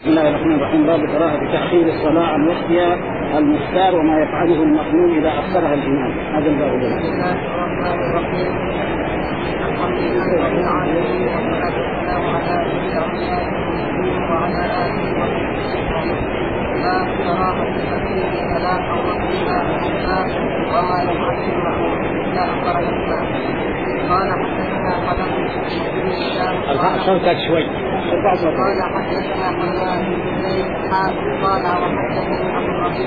بسم الله الرحمن الرحيم. باب كراهة تأخير الصلاة عن وقتها المختار وما يفعله المأموم إذا أخرها الإمام. هذا الباب. بسم الله الرحمن الرحيم. الحمد لله رب العالمين والصلاة والسلام على سيدنا محمد وعلى آله وصحبه. باب كراهة تأخير الصلاة عن وقتها المختار وما يفعله المأموم إذا أخرها الإمام. قال حدثنا قال صوتك شوي. قال حدثنا حماد بن زيد قال وحدثني ابو الربيع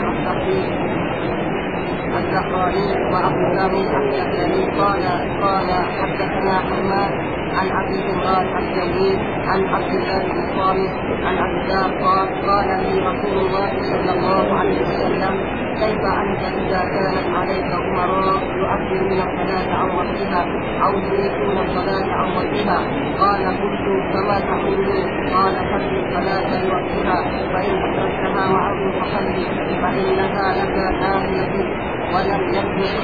الزهراني وابو داود الحدثني قال حدثنا حماد عن ابي عمران الجوي عن عبد الله بن الصامت عن ابي قال لي رسول الله صلى الله عليه وسلم: كيف انت اذا كانت عليك امراء يؤخرون الصلاه عن وقتها او يريدون الصلاه عن وقتها؟ قال: قلت: فما تقولون؟ قال: صل الصلاه لوقتها، فان ادركتها معه فصلي، فانها لك نافله ولم يثبت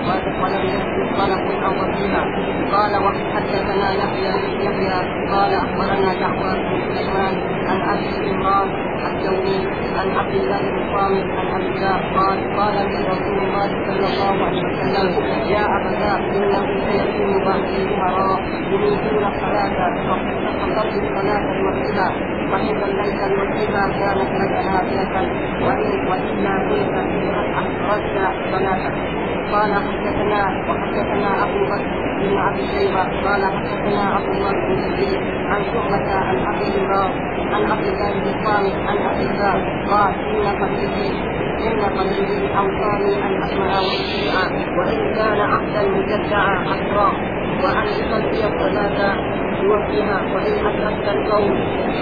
خلق أول فيها. قال: وحدثنا يحيى قال أخبرنا جعفر بن سليمان عن أبي عمران الجوي عن عبد الله بن صامت عن أبي قال لي رسول الله صلى الله عليه وسلم: يا أبا إنه سيكون بعدي أمراء يريدون الصلاة فصل الصلاة لوقتها، فإن صليت لوقتها كانت لك نافلة وإلا كنت أخرجت صلاتك. قال وحدثنا أبو بكر بن أبي شيبة قال حدثنا أبو بكر بن جرير عن شعبة عن أبي عمران عن عبد الله بن صامت عن أبي قال: إن قلبي أوصاني أن أسمع وأطيع، وإن كان عبدا مجدعا أسرى، وأن أصلي الصلاة بوقتها، وإن أدركت القوم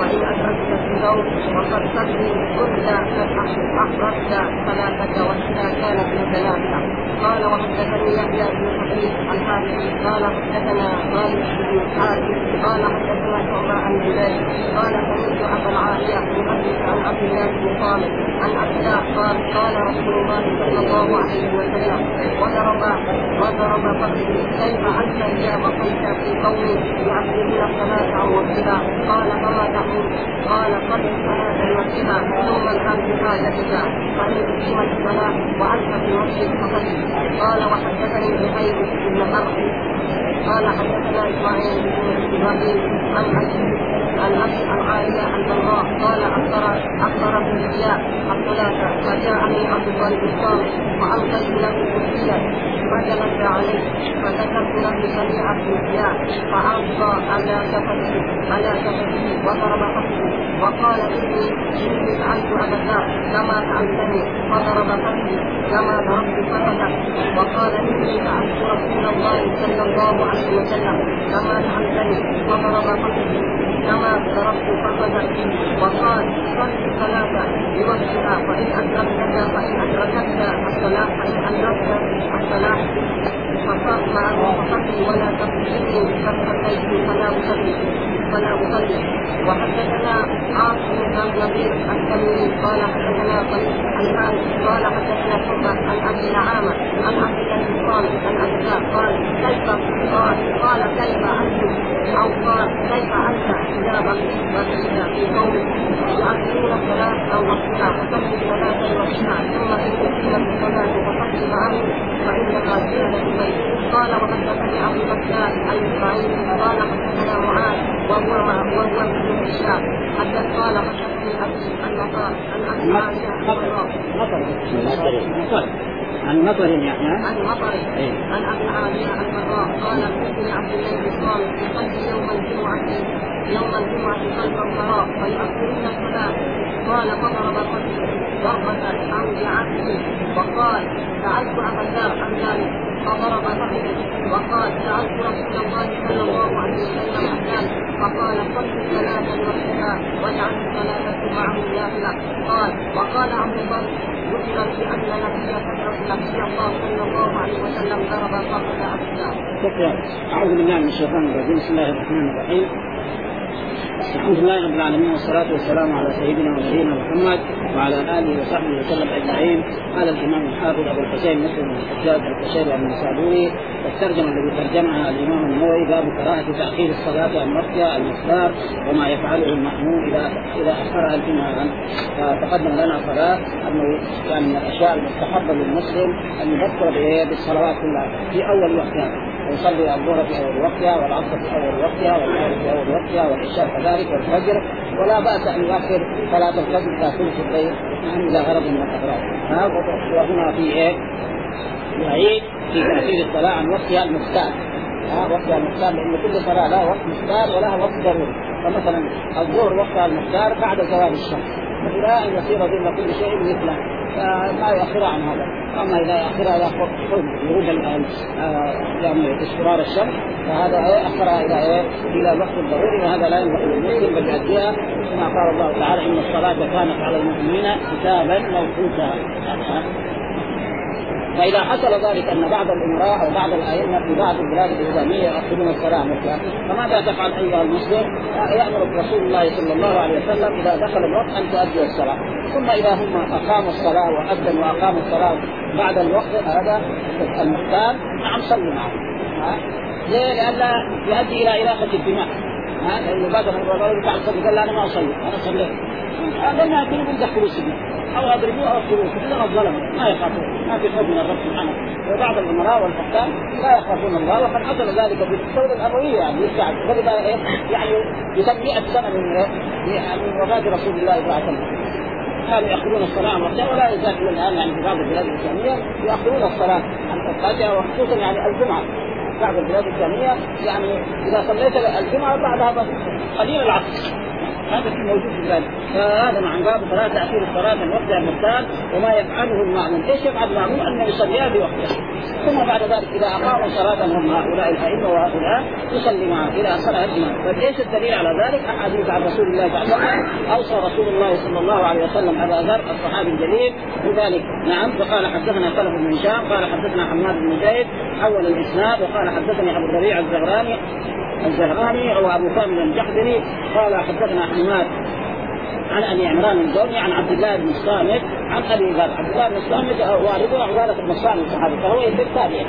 وقد صلي كنت أخرجت صلاتك وإذا كانت لك نافلة. قال: وحدثني يحيى بن حبيب الحارثي قال حدثنا خالد بن الحارث قال حدثنا شعبة عن جبير قال: سمعت أبا العالية يحدث عن عبد الله بن صالح عن عبد قال رسول الله صلى الله عليه وسلم: وضرب فخذي: كيف أنت إذا بقيت في قوم يعبدون الصلاة عن وقتها؟ قال: فما تقول؟ قال: صل الصلاة لوقتها ثم الآن بحاجتك، فإن أقيمت الصلاة وأنت في المسجد فصل. قال: وحدثني زهير بن حرب قال حدثنا إسماعيل بن إبراهيم عن أبي العالية البراء قال: أخبر ابن الإحياء الصلاة، فجاءني عبد الله بن صالح فألقيت له كرسيا فجلس عليه، فذكرت له سميع ابن الإحياء فألقى على كفته وضرب فخذه وقال: إني فعلت أبدا كما فعلتني، فضرب فخذي كما ضربت فخذك، وقال: إني فعلت رسول الله صلى الله عليه وسلم كما فعلتني، فضرب فخذي كما ضربت فخذك، وقال: صل الصلاة بوقتها، فإن أدركتك الصلاة فصلي ولا تصلي فصليت فلا أصلي. وحدثنا عاصم بن نبيل التميمي قال حدثنا الحارث قال حدثنا شعبة عن أبي نعامة عن عبد الله بن صالح عن أبي قال: كيف أنت إذا بقيت في قوم يؤخرون الصلاة عن وقتها فصل الصلاة لوقتها ثم إن الصلاة فصل معه فإنها زيادة البيت. قال: وحدثني أبو بكر الإسماعيلي قال حدثنا معاذ وهو ابن هشام قال حدثني أبي النصار عن أبي عائشة عن مطر يعني عن أبي عائشة البراء قال: كنت عبد الله بن صالح يصلي يوم الجمعة خلف القراء فيؤخرون الصلاة. قال: فضرب قلبي ضربة عن بعته وقال: سألت أبا ذر عن ذلك، فضرب فخذي وقال: سألت رسول الله صلى الله عليه وسلم عن ذلك، فقال: صل الصلاة لوقتها واجعل الصلاة معه نافلة. وقال عبد الله: ذكر في أن نبي الله صلى الله عليه وسلم ضرب فخذ أبي ذر. أعوذ بالله من الشيطان الرجيم. بسم الله الرحمن الرحيم. الحمد لله رب العالمين والصلاة والسلام على سيدنا ونبينا محمد وعلى آله وصحبه وسلم أجمعين. قال الإمام الحافظ أبو الحسين مسلم بن الحجاج القشيري النسابوري والترجمة الذي ترجمها الإمام النووي باب كراهة تأخير الصلاة عن وقتها المختار وما يفعله المأموم إذا أخرها الإمام. فتقدم لنا صلاة أنه يعني من الأشياء المستحبة للمسلم أن يذكر بالصلوات كلها في أول وقتها، ويصلي الظهر في أول وقتها والعصر في أول وقتها والمغرب في أول وقتها والعشاء كذلك والفجر، ولا بأس أن يؤخر صلاة الفجر إلى ثلث الليل إلى غرض من الأغراض. وهنا في يعيد في تأخير الصلاة عن وقتها المختار. وقتها المختار لأن كل صلاة لها وقت مختار ولها وقت ضروري. فمثلا الظهر وقتها المختار بعد زوال الشمس، إلى أن يصير ظل كل شيء مثله فما يؤخرها عن هذا. أما إذا يأخرها إلى غروب يعني استقرار الشمس فهذا أخرها إلى الوقت الضروري، وهذا لا ينبغي للمسلم بل يؤديها كما قال الله تعالى إن الصلاة كانت على المؤمنين كتابا موقوتا. فإذا حصل ذلك أن بعض الأمراء أو بعض الأئمة في بعض البلاد الإسلامية يأخذون الصلاة مثلا، فماذا تفعل أيها المسلم؟ يأمر رسول الله صلى الله عليه وسلم إذا دخل الوقت أن تؤدي الصلاة، ثم إذا هم أقاموا الصلاة وأذنوا وأقاموا الصلاة بعد الوقت هذا المختار نعم صلوا معه. ليه؟ لئلا يؤدي إلى إراقة الدماء. لأنه بعد الرجل بعد صلي قال أنا ما أصلي أنا صليت، هذا ما يكون يدخلوا السجن أو أضربوه أو أقتلوه إذا الظلم ما يخافون، ما في خوف من الرب سبحانه. وبعض الأمراء والحكام لا يخافون الله، وقد حصل ذلك في الدولة الأموية يعني يستعد يعني يتم 100 سنة من وفاة رسول الله صلى الله عليه وسلم كانوا يأخذون الصلاة عن وقتها ولا يزال الآن يعني في بعض البلاد الإسلامية يأخذون الصلاة عن وقتها وخصوصا يعني الجمعة. بعض البلاد الإسلامية يعني إذا صليت الجمعة بعدها قليل العصر هذا موجود في ذلك. فهذا مع باب صلاة تأخير الصلاة من وقتها المختار وما يفعله المأموم. ايش يفعل المأموم؟ أن يصليها بوقتها، ثم بعد ذلك إذا أقاموا صلاة هم هؤلاء الأئمة وهؤلاء يصلي معه إلى صلاة الإمام. فايش الدليل على ذلك؟ أحاديث عن رسول الله صلى الله عليه وسلم. أوصى رسول الله صلى الله عليه وسلم أبا ذر الصحابي الجليل بذلك. نعم. فقال حدثنا خلف بن هشام قال حدثنا حماد بن زيد حول الإسناد وقال حدثني أبو الربيع الزهراني وابو كامل الجحدري قال حدثنا حماد عن ابي عمران الجوني عن عبد الله بن الصامت عن ابي ذر. عبد الله بن الصامت والده عباده بن الصامت الصحابي فهو يدرك تابعي.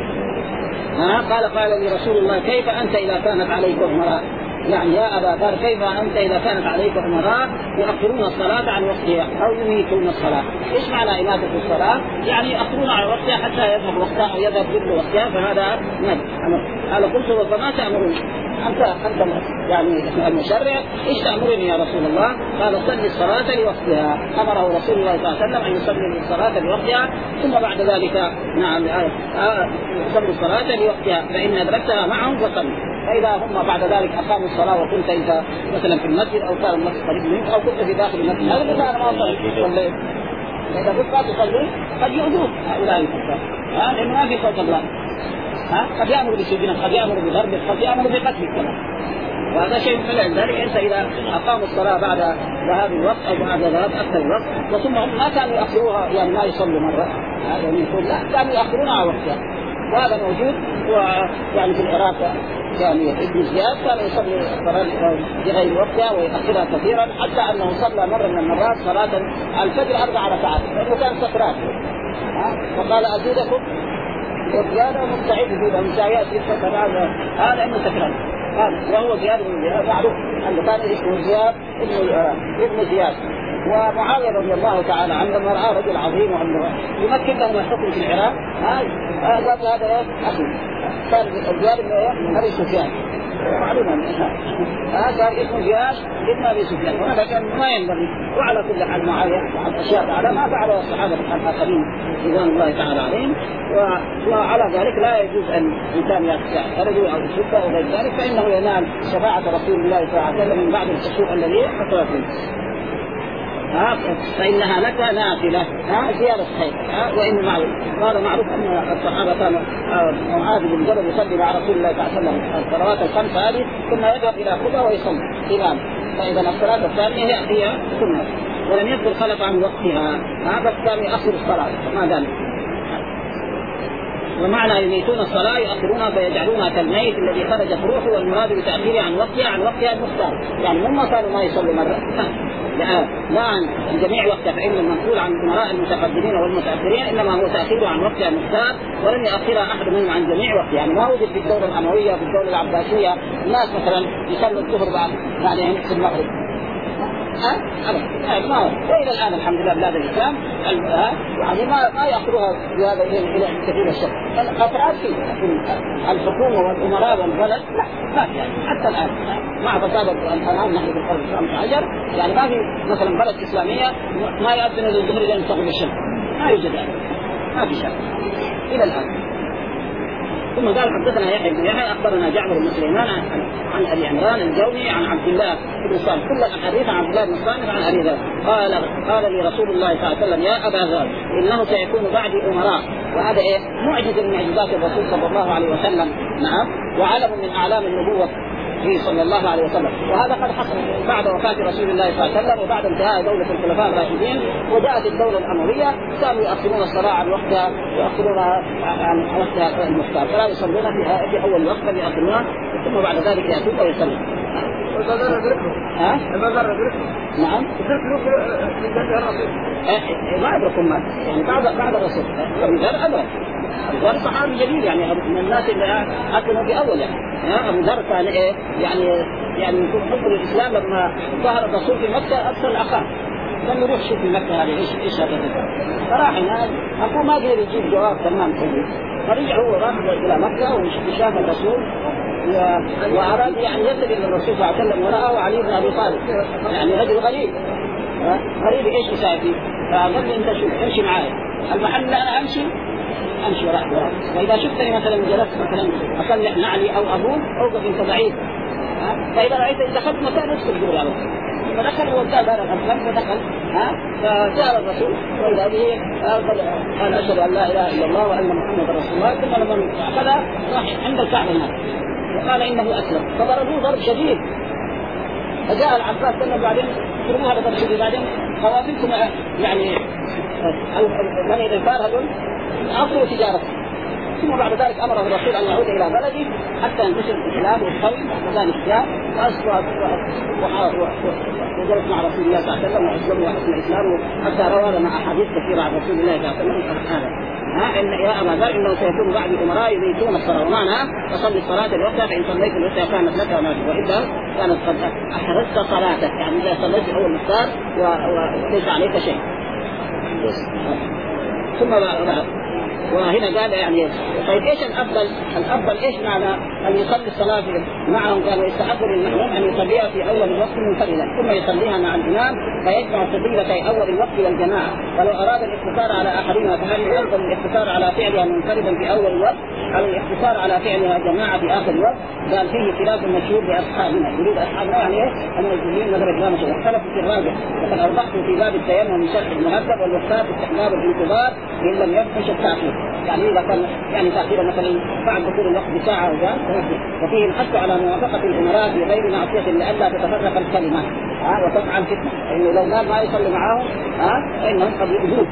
قال لي رسول الله كيف انت اذا كانت عليك امراء، يعني يا ابا ذر كيف انت اذا كانت عليك امراء يؤخرون الصلاه عن وقتها او يميتون الصلاه. ايش معنى اماته الصلاه؟ يعني يؤخرون عن وقتها حتى يذهب وقتها او يذهب كل وقتها، فهذا قال قلت فما تامرون انت يعني المشرع ايش تامرني يا رسول الله؟ قال صلي الصلاه لوقتها. امره رسول الله صلى الله عليه وسلم ان يصلي الصلاه لوقتها ثم بعد ذلك نعم يصلي الصلاه لوقتها فان ادركتها معهم فصلي. فإذا هم بعد ذلك أقاموا الصلاة وكنت أنت مثلا في المسجد أو كان المسجد قريب منك أو كنت في داخل المسجد هذا مثلا أنا ما أصلي. إذا كنت لا تصلي قد يؤذوك هؤلاء الكفار لأنه ما في صوت الله. قد يأمر بسجنك قد يأمر بضربك قد يأمر بقتلك كمان، وهذا شيء من ذلك. أنت إذا أقاموا الصلاة بعد ذهاب الوقت أو بعد ذهاب أكثر الوقت وثم هم ما كانوا يأخروها يعني ما يصلوا مرة يعني يقول لا كانوا يأخرونها على وقتها، وهذا موجود. ويعني في العراق يعني ابن زياد كان يصلي الصلاة بغير وقتها ويأخرها كثيرا حتى أنه صلى مرة من المرات صلاة الفجر 4 ركعات لأنه كان سكران وقال أزيدكم وزيادة مستعد فيها مسايات هذا أنه سكران وهو زياد بن زياد معروف أنه كان اسمه زياد ابن زياد. ومعاوية رضي الله تعالى عنه لما رأى رجل عظيم وأنه يمكن له الحكم في العراق قال هذا أخي كان زياد بن أبي سفيان معلومة كان اسمه زياد ابن أبي سفيان وهذا كان ما ينبغي. وعلى كل حال معاوية وعلى أشياء على ما فعله الصحابة الآخرين رضوان الله تعالى عليهم. وعلى ذلك لا يجوز أن الإنسان يخرجوا أو يشركوا أو غير ذلك فإنه ينال شفاعة رسول الله صلى الله عليه وسلم من بعد الخشوع الذي حصل فيه. فإنها لك نافلة زيادة خير. وإن معروف أن الصحابة كانوا معاذ بن جبل يصلي مع رسول الله صلى الله عليه وسلم الصلوات الخمس هذه ثم يذهب إلى قبى ويصلي إمام. فإذا الصلاة الثانية هي سنة ولم يذكر خلف عن وقتها هذا كان يأخر الصلاة ما ذلك. ومعنى يميتون الصلاة يؤخرونها فيجعلونها كالميت الذي خرجت روحه، والمراد بتأخيرها عن وقتها المختار، يعني هم كانوا ما يصلوا مرة لا عن جميع وقتها، فإن المنقول عن الأمراء المتقدمين والمتأخرين إنما هو تأخيره عن وقتها المختار، ولم يؤخرها أحد منهم عن جميع وقتها. يعني ما وجد في الدولة الأموية في الدولة العباسية الناس مثلا يصلوا الظهر بعدين في المغرب أبدا ما وإلى الآن الحمد لله بلاد الإسلام يعني ما يأخذها بهذا إلى كثير الشر. القطرات في الحكومة والأمراء والبلد لا ما في يعني حتى الآن مع فساد الآن نحن في القرن 15 يعني ما في مثلا بلد إسلامية ما يأذن للظهر إلى أن تغرب الشمس، ما يوجد يعني ما في شيء إلى الآن. ثم قال حدثنا يحيى بن يحيى اخبرنا جعفر بن سليمان عن ابي عمران الجوني عن عبد الله بن صالح، كل الاحاديث عن عبد الله بن صالح عن ابي ذر قال لي رسول الله صلى الله عليه وسلم يا ابا ذر انه سيكون بعدي امراء، وهذا معجزه من معجزات الرسول صلى الله عليه وسلم، نعم، وعلم من اعلام النبوه صلى الله عليه وسلم. وهذا قد حصل بعد وفاة رسول الله صلى الله عليه وسلم وبعد انتهاء دولة الخلفاء الراشدين، وجاءت الدولة الأموية كانوا يأخرون الصلاة عن وقتها ويأخرونها عن وقتها المختار، فلا يصلون في أول وقت يأخرونها ثم بعد ذلك يأتون ويصلون. نعم ما أدركم ما يعني بعد الرسول غير أدرك الغرب صحابي جليل يعني من الناس اللي أكلوا في أول يعني أبو ذر كان يعني يكون حب الإسلام لما ظهر الرسول في مكة أكثر الأخاف، لم يروح شوف في مكة هذه إيش هذا فراح هناك أبوه ما قدر يجيب جواب تمام كله، فرجع هو راح إلى مكة وشاف الرسول وأراد يعني يصل إلى الرسول صلى الله عليه وسلم ورآه علي بن أبي طالب يعني رجل غريب إيش يساوي فيه؟ فقال لي أنت شوف امشي معايا المحل اللي أنا أمشي وراء، وإذا شفتني مثلا جلست مثلا أصلح نعلي أو أبوه أوقف أنت بعيد، فإذا رأيت إذا دخلت مكان ادخل جوا على فدخل وقال دار الأسلام فدخل فسأل الرسول وإذا به قال أشهد أن لا إله إلا الله وأن محمد رسول الله، ثم لما أخذ راح عند الكعبة هناك وقال إنه أسلم فضربوه ضرب شديد، فجاء العباس ثم بعدين ضربوه هذا ضرب شديد، بعدين خوافلكم يعني بني الإنفار هذول أصلوا تجارته، ثم بعد ذلك أمره الرسول أن يعود إلى بلده حتى ينتشر الإسلام والقوي، وذلك جاء وجلس مع رسول الله صلى الله عليه وسلم وأسلم وحسن الإسلام، حتى روى لنا أحاديث كثيرة عن رسول الله صلى الله عليه وسلم إن يا أبا ذر إنه سيكون بعد أمراء يميتون الصلاة، ومعنى فصلي الصلاة الوقت فإن صليت الوقت كانت لك وإذا كانت قد أحرزت صلاتك، يعني إذا صليت أول مختار وليس عليك شيء. ثم وهنا قال يعني طيب ايش الافضل ايش معنى ان يصلي الصلاه معهم؟ قال ويستحب للمأموم ان يصليها في اول الوقت منفردا ثم يصليها مع الامام فيجمع فضيلتي اول الوقت والجماعه، ولو اراد الاقتصار على احدهما فهل يفضل الاقتصار على فعلها منفردا في اول الوقت او الاقتصار على فعلها جماعه في اخر الوقت؟ قال فيه خلاف مشهور لاصحابنا، يريد اصحابنا يعني ان المسلمين نظر الامام واختلفوا في الراجح، وقد اوضحت في باب التيمم من شرح المهذب والوقتات استحباب الانتظار ان لم يفحش التاخير، يعني إذا كان يعني تأخير مثلا بعد دخول الوقت بساعة أو وفيه الحث على موافقة الأمراء في غير معصية لئلا تتفرق الكلمة وتفعل فتنة، فإنه لو قال ما يصلي معهم فإنهم قد يؤذوه.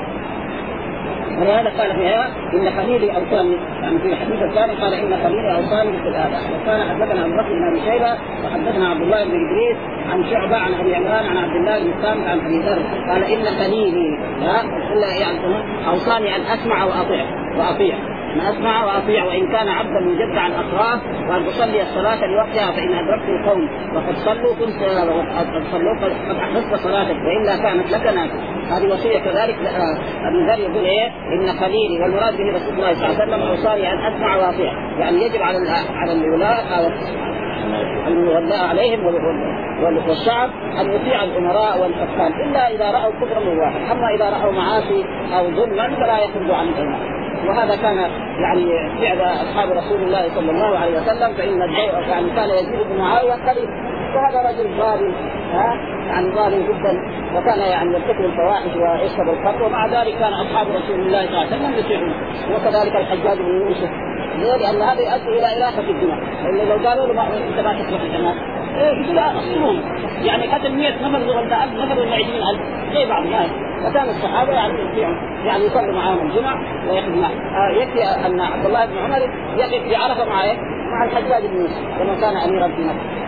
ولهذا قال فيها إن خليلي أوصاني، يعني في الحديث الثاني قال إن خليلي أوصاني بالآباء. وكان حدثنا أبو بكر بن أبي شيبة وحدثنا عبد الله بن إدريس عن شعبة عن أبي عمران عن عبد الله بن سامع عن أبي ذر قال إن خليلي يعني أوصاني أن أسمع وأطيع أن أسمع وأطيع وإن كان عبدا مجدعا أطراه، وأن أصلي الصلاة لوقتها فإن أدركت القوم وقد صلوا كنت قد أحدثت صلاتك وإلا كانت لك نافلة. هذه وصية كذلك. أبي ذر يقول إن خليلي والمراد به رسول الله صلى الله عليه وسلم أوصاني أن أسمع وأطيع، يعني يجب على الولاة أو المولاة عليهم والشعب أن يطيع الأمراء والحكام إلا إذا رأوا كفرا من واحد، أما إذا رأوا معاصي أو ظلما فلا يخرجوا عن الإمام. وهذا كان يعني فعل أصحاب رسول الله صلى الله عليه وسلم، فإن يعني كان يزيد بن معاوية قريب، وهذا رجل ظالم يعني ظالم جدا، وكان يعني يرتكب الفواحش ويشرب الخمر، ومع ذلك كان أصحاب رسول الله صلى الله عليه وسلم يطيعون. وكذلك الحجاج بن يوسف، لأن هذا يؤدي إلى إراقة الدماء، لأن لو قالوا له أنت ما تسمح الدماء يقول لا أصلهم يعني قتل 100 نفر ولا 1000 نفر ولا 20,000 زي بعض وكان الصحابه يعني يصلوا معهم الجمعه ويقف معهم. يكفي ان عبد الله بن عمر يقف في عرفه مع الحجاج بن يوسف لما كان اميرا في مكه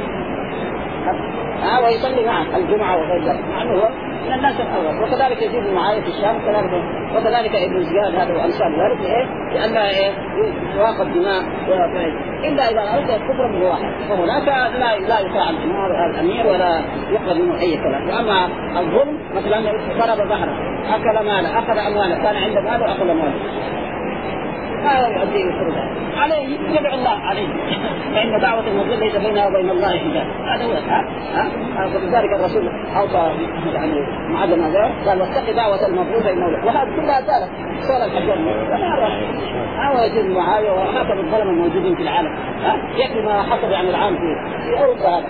ويصلي معه الجمعه وغير ذلك، مع انه هو من الناس الاول. وكذلك يزيد بن معاويه في الشام، وكذلك ابن زياد هذا وامثال ذلك لئلا يواقف دماء الا اذا اردت الكفر بالواحد، فهناك لا يطاع الامير ولا يقبل منه اي كلام. واما الظلم مثلا ضرب ظهره، اكل ماله، اخذ امواله، كان عنده مال واخذ ماله، لا يؤدي الفرد عليه يدعو الله عليه، فإن دعوة المظلوم ليس بينها وبين الله حجاب. هذا هو ولذلك الرسول أوصى يعني معلم هذا قال واتق دعوة المظلوم بين الله، وهذا كلها زالت صار الحجاب أو يجوز معاوية وهكذا الظلم الموجودين في العالم. يكفي ما حصل عن العام في أوروبا هذا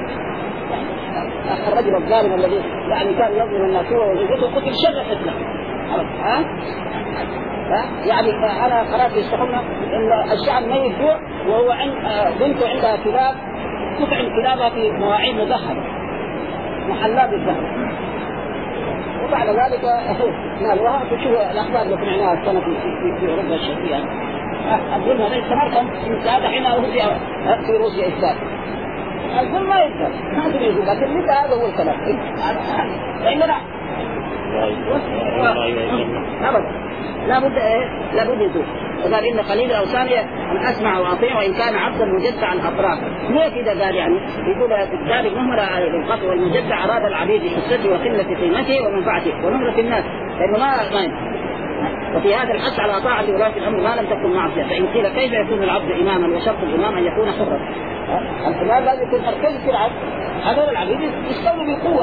الرجل الظالم الذي يعني كان يظلم الناس وزوجته قتل شر حتى يعني أنا قرأت في الصحنة إن الشعب ما يجوع وهو بنته عندها كلاب تطعم كلابها في مواعيد مذهبة محلات الذهب، وبعد ذلك نالوها. تشوف الأخبار اللي سمعناها السنة في أوروبا الشرقية الظلم هذا استمر من ساعة حين أهو في روسيا إثبات الظلم ما يقدر ما تريد، لكن مثل هذا هو الكلام لأننا لا بد يزول. وقال إن قليل الأوثان أن أسمع وأطيع وإن كان عبدا مجدع الأطراف. ليه كده قال يعني يقول ذلك مهمل على القطع والمجدع أراد العبيد حسته وقلة قيمته ومنفعته ونمرة الناس لأنه ما وفي هذا الحث على طاعة ولاة الأمر ما لم تكن معصية. فإن قيل كيف يكون العبد إماما وشرط الإمام أن يكون حرا؟ الإمام لازم يكون مركز في العبد، هذول العبيد يستولوا بالقوة.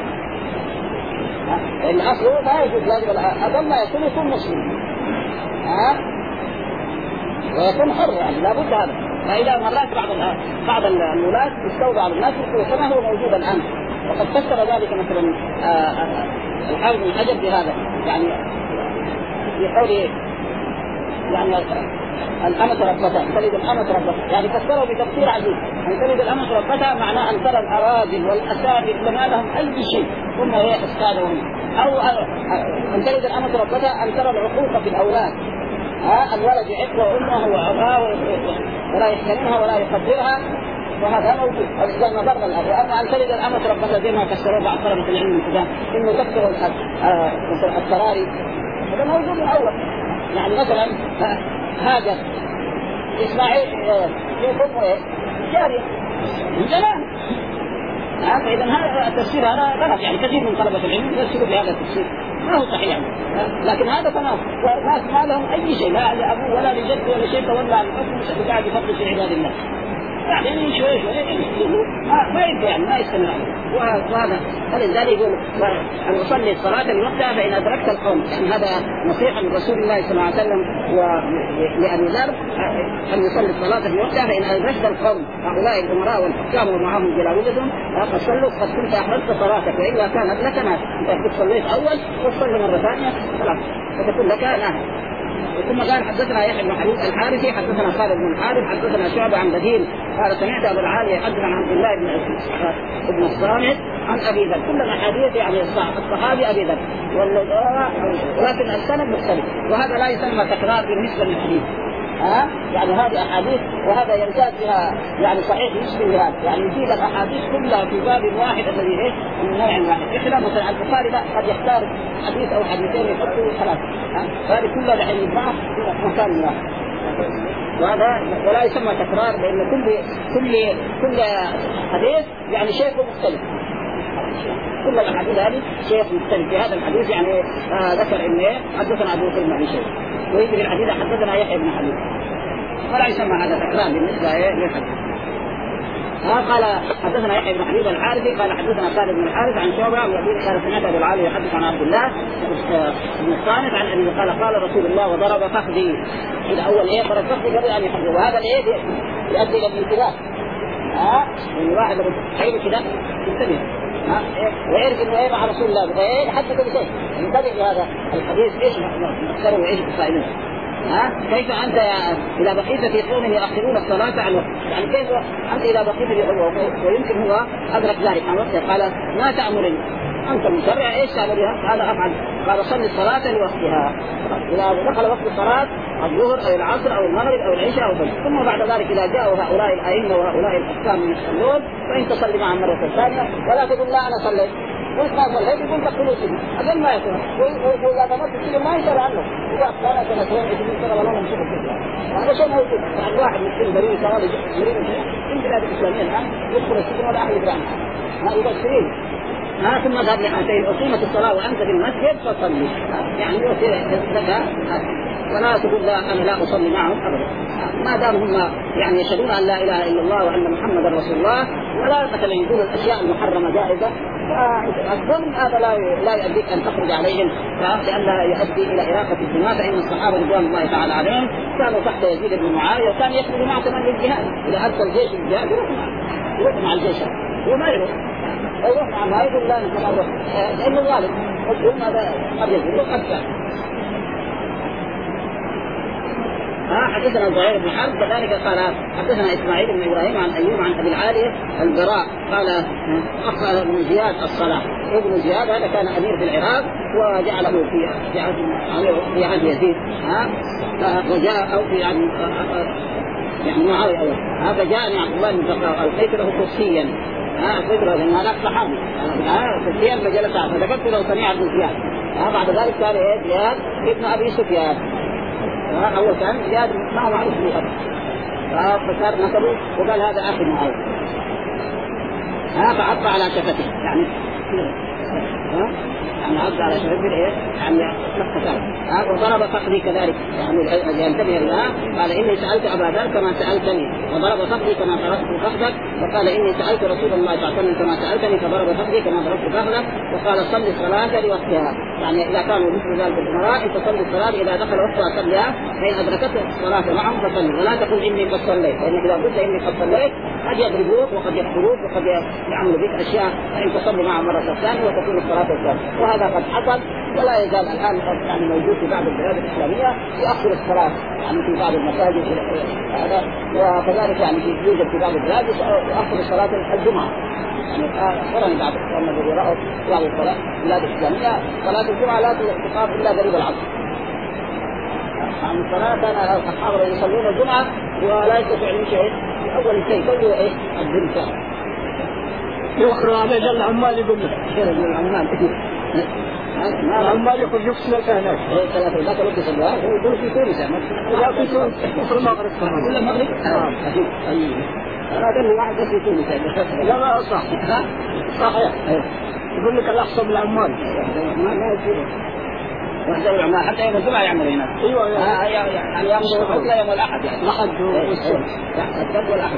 الأصل لا يجوز لازم أقل ما يكون مسلم ويكون حر يعني لا بد هذا. فإذا مرات بعض الولاة يستولوا على الناس كما هو موجود الآن، وقد فسر ذلك مثلا الحافظ بن حجر بهذا يعني في قوله يعني الأمة ربتها تلد الأمة ربتها، يعني فسره بتفسير عجيب. يعني تلد الأمة ربتها معناه أن ترى الأراضي والأسافل لما لهم أي شيء ثم هي أستاذهم، أو أن تلد الأمة ربتها أن ترى العقوق في الأولاد، الولد يعق أمه وأباه ولا يحترمها ولا يقدرها، وهذا موجود زي ما ضرب الأرض. وأما أن تلد الأمة ربتها زي ما فسروا بعض طلبة العلم القدام إنه تكثر السراري، هذا موجود من أول. يعني مثلا هاجر إسماعيل يقوم جارية من زمان، فإذا هذا التفسير هذا غلط. يعني كثير من طلبة العلم يفسروا بهذا التفسير ما هو صحيح يعني. لكن هذا تمام، والناس ما لهم أي شيء لا لأبوه ولا لجد ولا شيء، تولى عن الحكم وقاعد يفضل في عباد الله يعني شوي ما يبقى يعني ما يستمر عليه. وهذا فلذلك يقول أن أصلي الصلاة لوقتها فإن أدركت القوم، يعني هذا نصيحة من رسول الله صلى الله عليه وسلم ولأبي ذر أن يصلي الصلاة لوقتها فإن أدركت القوم هؤلاء الأمراء والحكام ومعهم جلاوزهم فصلوا قد كنت أحرزت صلاتك، وإلا كانت لك ناس أنت كنت صليت أول وتصلي مرة ثانية خلاص فتكون لك ناس. ثم قال حدثنا يحيى بن حبيب الحارثي حدثنا خالد بن الحارث حدثنا شعبة عن بديل قال سمعت أبو العالي يحدث عن عبد الله بن الصامت عن أبي ذر، كل الأحاديث يعني الصحابي أبي ذر، ولكن السند مختلف. وهذا لا يسمى تكرار بالنسبة للحديث يعني هذه أحاديث وهذا يمتاز بها يعني صحيح مسلم بهذا، يعني يجيب الأحاديث كلها في باب واحد الذي من نوع واحد. بخلاف مثلا البخاري لا قد يختار حديث أو حديثين يحطوا ثلاثة، هذه كلها دحين يجمعها في مكان واحد. وهذا ولا يسمى تكرار لأن كل حديث يعني شيء مختلف، كل الأحاديث هذه شيء مختلف. في هذا الحديث يعني ذكر إنه حدثنا أبو بكر بن شيء، ويجي في الحديث حدثنا يحيى بن حبيب، ولا يسمى هذا تكرار بالنسبة للحديث. قال حدثنا يحيى بن حبيب الحارثي قال حدثنا خالد بن الحارث عن شعبة عن أبي قال سمعت أبو العالي يحدث عن عبد الله بن الصامت عن أبي قال رسول الله وضرب فخذي. إذا أول ضرب فخذي قبل أن يحدث، وهذا يؤدي إلى الانتباه. من واحد حيل كده ينتبه ويعرف انه مع رسول الله حتى كل شيء ينتبه لهذا الحديث ايش نذكره وايش الفائده. كيف انت اذا بقيت في قوم يؤخرون الصلاه عن وقت، يعني كيف انت اذا بقيت في قوم ويمكن هو ادرك ذلك عن وقت قال ما تامرني انت مشرع ايش تعمل بها؟ هذا افعل. قال صلي الصلاه لوقتها، اذا دخل وقت الصلاه الظهر او العصر او المغرب او العشاء او الفجر. ثم بعد ذلك اذا جاءوا هؤلاء الائمه وهؤلاء الحكام يصلون فان تصلي معهم مره ثانيه، ولا تقول لا انا صليت، قلت ما صليت يقول دخلوا سجن اقل ما يكون، واذا ضمنت السجن ما يسال عنه، اذا كان سنتين 20 سنه ولا نمسك السجن. هذا شيء موجود. يعني واحد مسلم بريء سواء مريض في البلاد الاسلاميه الان يدخل السجن ولا احد يدري عنه، ما يبشرين. ثم ذهب لحاتين أقيمت الصلاة وأنت في المسجد فصلي، يعني لك ولا تقول لا أنا لا أصلي معهم أبدا، ما دام هم يعني يشهدون أن لا إله إلا الله وأن محمد رسول الله، ولا مثلا يقولوا الأشياء المحرمة جائزة، فالظلم هذا لا يؤديك أن تخرج عليهم، لئلا يؤدي إلى إراقة الدماء. فإن الصحابة رضوان الله تعالى عليهم كانوا تحت يزيد بن معاوية وكان يخرج معه كمان للجهاد، إذا أرسل جيش الجهاد يروح مع الجيش وما يروح مع ما يقول لا نحن نروح لأنه غالب هم هذا قد يزيد أكثر. حدثنا زهير بن حرب كذلك قال حدثنا اسماعيل بن ابراهيم عن ايوب عن ابي العاليه البراء قال اخبر ابن زياد الصلاه. ابن زياد هذا كان امير في العراق وجعله في عهد يزيد، وجاء او في يعني معاويه اول. هذا جاءني عبد الله بن زكريا القيت له كرسيا، القيت له لان هذا صحابي كرسيا فجلس فذكرت له سميع بن زياد. بعد ذلك كان زياد ابن ابي سفيان. أول كان زياد ما هو معروف به أبدا، فصار نسبه وقال هذا أخي معاوية. فعض على شفته يعني عض على شفته إيه يعني لقطان. وضرب فخذي كذلك يعني ينتبه لها. قال إني سألت أبا ذر كما سألتني وضرب فخذي كما ضربت فخذك، وقال إني سألت رسول الله صلى الله عليه وسلم كما سألتني فضرب فخذي كما ضربت فخذك، وقال صلي الصلاة لوقتها. يعني إذا كانوا مثل ذلك الأمراء أنت صلي الصلاة إذا دخل وقتها صليها، فإن أدركته الصلاة معهم فصلي، ولا تقول إني قد صليت، لأنك إذا قلت إني قد صليت قد يضربوك وقد يقتلوك وقد يعملوا بك أشياء، فإن تصلي معهم مرة ثانية وتكون الصلاة الثانية. وهذا قد حصل ولا يزال الآن يعني موجود في بعض البلاد الإسلامية يأخر الصلاة يعني في بعض المساجد هذا، وكذلك يعني يوجد في بعض البلاد يأخر صلاة الجمعة. يعني قرن بعض الذين رأوا بعض البلاد الإسلامية صلاة الجمعة لا تقام إلا قريب العصر. يعني الصلاة كان الصحابة يصلون الجمعة ولا يستطيعون شيء في أول شيء كله إيه الدرجة. يوخر عليه جل عمال يقول له عمال يخرج يفصل كهناك ثلاثة ذاك الوقت صلوات يقول في تونس لا في تونس في المغرب كل المغرب أنا أدري واحد بس في تونس لا صح صحيح يقول لك الأحسن العمال ما يصير وحده العمال حتى يوم الجمعة يعمل هنا. أيوة يعني يوم العطلة يوم الأحد يعني الأحد والسبت والأحد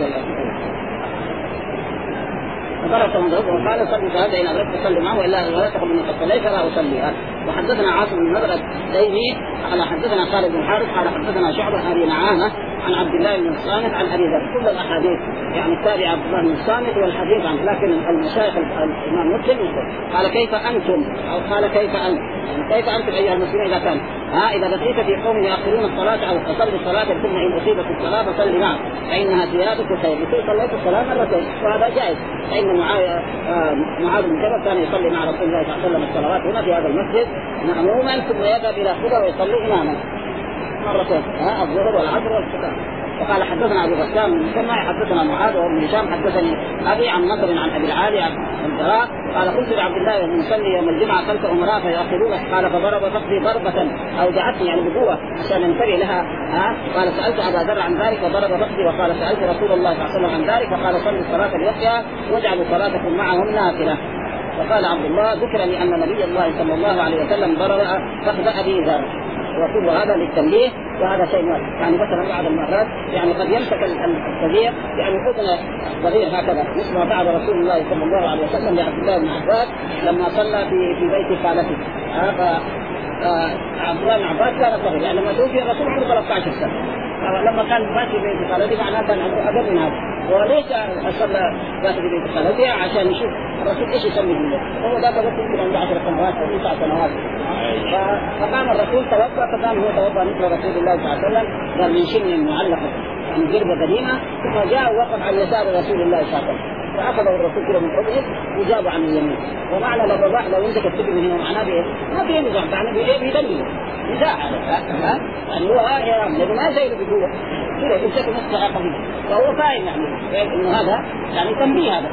فقرأت من ذلك وقال صلي فهذا إن أردت تصلي معه ولا تقل من قد صليت فلا أصلي. وحدثنا عاصم بن نضر التيمي قال حدثنا خالد بن حارث قال حدثنا شعبة عن أبي نعامة عن عبد الله بن الصامت عن أبي ذر. كل الأحاديث يعني التابع عبد الله بن الصامت والحديث عنه، لكن المشايخ الإمام مسلم قال كيف أنتم أو قال كيف أنت يعني كيف أنتم أيها المسلمين إذا كان إذا بقيت في قوم يأخرون الصلاة أو تصلي الصلاة ثم إن أصيبت الصلاة فصلي معه فإنها زيادة خير. يقول صليت الصلاة مرتين وهذا جائز، فإن معاذ بن جبل كان يصلي مع رسول الله صلى الله عليه وسلم الصلوات هنا في هذا المسجد عموما، ثم يذهب إلى قبى ويصلي إماما مرتين الظهر والعصر والعشاء. فقال حدثنا ابو غسان بن مسمى حدثنا معاذ وابن هشام حدثني ابي عن نصر عن ابي العالي عن البراء قال قلت لعبد الله بن مسلم يوم الجمعه خلف امراء فيأخذون، قال فضرب فخذي ضربه اوجعتني يعني بقوه عشان انتبه لها. قال سالت ابا ذر عن ذلك وضرب فخذي، وقال سالت رسول الله صلى الله عليه وسلم عن ذلك وقال صلوا الصلاه لوقتها واجعلوا صلاتكم معهم نافله. وقال عبد الله ذكر لي ان نبي الله صلى الله عليه وسلم ضرب فخذ ابي ذر، وكل هذا للتنبيه وهذا شيء يعني مثلا بعض المرات يعني قد يمسك الصغير يعني حضن صغير هكذا مثل ما فعل رسول الله صلى الله عليه وسلم لعبد الله بن عباس لما صلى في بيت خالته. عبد الله بن عباس كان صغير يعني لما توفي الرسول عمره 13 سنه، لما كان ماشي في بيت خالته معناه كان عنده أقل من هذا. وليش صلى ماشي في بيت خالته عشان يشوف الرسول ايش يسمي به، هو ذاك الوقت يمكن عنده 10 سنوات او 9 سنوات. فقام الرسول توضا فكان هو توضا مثل رسول الله صلى الله عليه وسلم، قال من شن معلقه يعني جربه قديمه، ثم جاء ووقف على يسار رسول الله صلى الله عليه وسلم فاخذه الرسول كده من حضنه وجابه عن اليمين. ومعنى لو انت كتبت من هنا معناه بايه؟ ما في نزاع، معناه بايه؟ بيدلل نزاع هذا يعني هو لانه ما زي اللي بيقول كده يمسك نفسه قليلا، فهو فاهم يعني انه هذا يعني تنبيه هذا.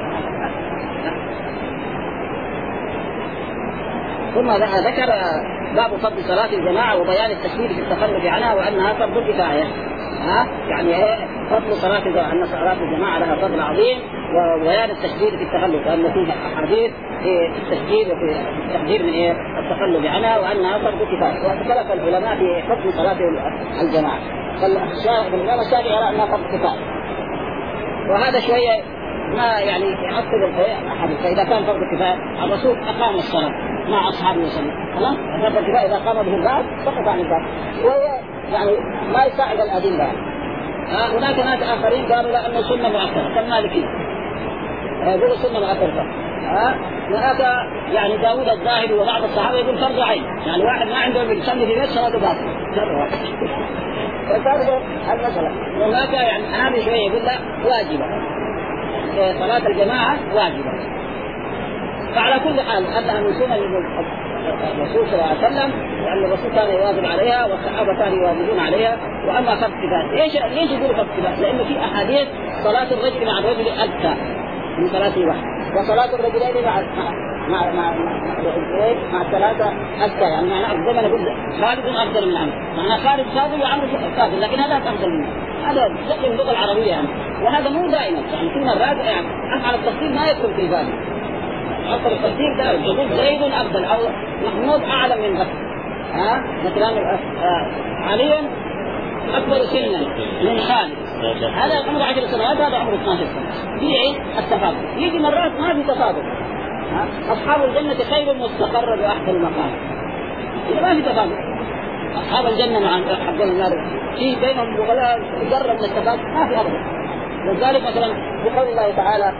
ثم ذكر باب فضل صلاة الجماعة وبيان التشديد في التخلف عنها وأنها فرض كفاية. يعني فضل صلاة أن صلاة الجماعة لها فضل عظيم، وبيان التشديد في التخلف وأن فيه أحاديث في التشديد وفي التحذير من التخلف عنها وأنها فرض كفاية. واختلف العلماء في حكم صلاة الجماعة، فالإمام الشافعي يرى أنها فرض كفاية، وهذا شوية ما يعني يعطل أحد. فإذا كان فرض كفاية الرسول أقام الصلاة مع أصحابه وسلم، خلاص فرض الكفاية إذا قام به الباب سقط عن الباب، وهو يعني ما يساعد الأدلة. هناك ناس آخرين قالوا لا أنه سنة مؤكدة كالمالكية، يقولوا سنة مؤكدة. هناك يعني داود الزاهد وبعض الصحابة يقول فرض عين، يعني واحد ما عنده بيصلي في بيت صلاته باطلة. فكانوا المسألة هناك يعني أنا شوية يقول لا واجبة، صلاة الجماعة واجبة. فعلى كل حال أنها من سنن الرسول صلى الله عليه وسلم، لأن الرسول كان يواظب عليها والصحابة كانوا يواظبون عليها. وأما فرض كفاية ليش يقولوا فرض كفاية؟ لأنه في أحاديث صلاة الرجل مع الرجل أزكى من صلاة واحد، وصلاة الرجلين مع الثلاثة أزكى، يعني معنى أفضل. أنا أقول خالد أفضل من عمرو، معنى خالد فاضل وعمرو فاضل، لكن هذا أفضل منه، هذا تقي اللغة العربية يعني. وهذا مو دائما، يعني في مرات يعني أفعل التفصيل ما يدخل في ذلك. أفضل التفصيل ده يقول زيد أفضل أو محمود أعلم من بكر، مثلا علي أكبر سنا من خالد، هذا عمره 10 سنوات هذا عمره 12 سنة. في التفاضل يجي مرات ما في تفاضل. أصحاب الجنة خير مستقر وأحسن مقام، إذا ما في تفاضل. أصحاب الجنة مع أصحاب النار في بينهم ولا مجرد من التفاضل ما في أبدا. لذلك مثلا بقول الله تعالى